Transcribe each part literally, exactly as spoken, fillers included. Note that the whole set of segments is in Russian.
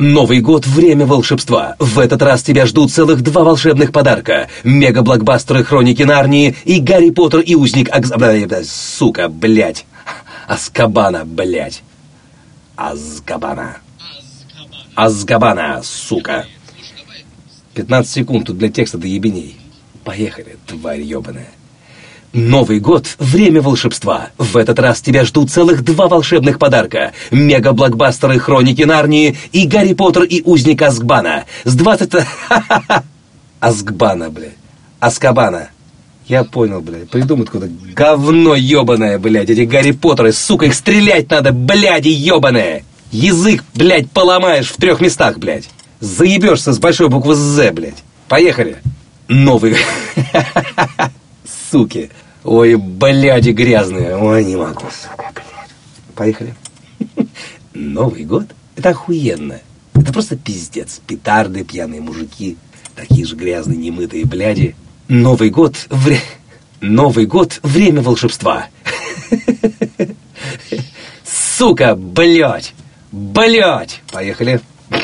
Новый год — время волшебства. В этот раз тебя ждут целых два волшебных подарка. Мега-блокбастеры «Хроники Нарнии» и «Гарри Поттер и узник Акз... Сука, блядь. Азкабана, блядь. Азкабана. Азкабана, сука. пятнадцать секунд тут для текста до ебеней. Поехали, тварь ебаная. Новый год — время волшебства. В этот раз тебя ждут целых два волшебных подарка. Мега-блокбастеры «Хроники Нарнии» и «Гарри Поттер и узник Азкабана». С двадцатого... Азкабана, блядь. Азкабана. Я понял, блядь. Придумают какое-то говно ебаное, блядь. Эти Гарри Поттеры, сука, их стрелять надо, бляди ебаные. Язык, блядь, поломаешь в трех местах, блядь. Заебешься с большой буквы «З», блядь. Поехали. Новый... Суки. Ой, бляди грязные. Ой, не могу, сука, блядь. Поехали. Новый год — это охуенно. Это просто пиздец. Петарды, пьяные мужики, такие же грязные, немытые бляди. Новый год — вре... Новый год — время волшебства. Сука, блядь. Блядь. Поехали.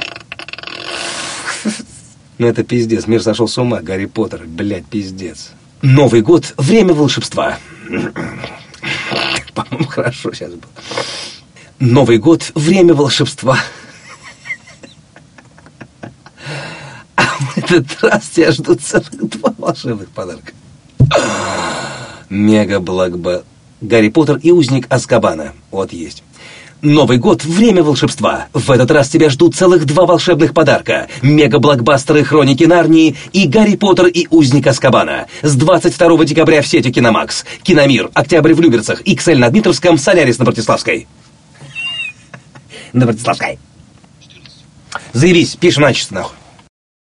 Ну это пиздец. Мир сошел с ума. Гарри Поттер, блядь, пиздец. Новый год — время волшебства. По-моему, хорошо сейчас было. Новый год — время волшебства. А в этот раз тебя ждут целых два волшебных подарка. Мега-блокба... Гарри Поттер и узник Азкабана. Вот есть. Новый год — время волшебства. В этот раз тебя ждут целых два волшебных подарка. Мега-блокбастеры «Хроники Нарнии» и «Гарри Поттер и узник Азкабана». С двадцать второго декабря в сети Киномакс. Киномир. Октябрь в Люберцах. икс эль на Дмитровском. Солярис на Братиславской. На Братиславской. Заявись, пишем начисто, нахуй.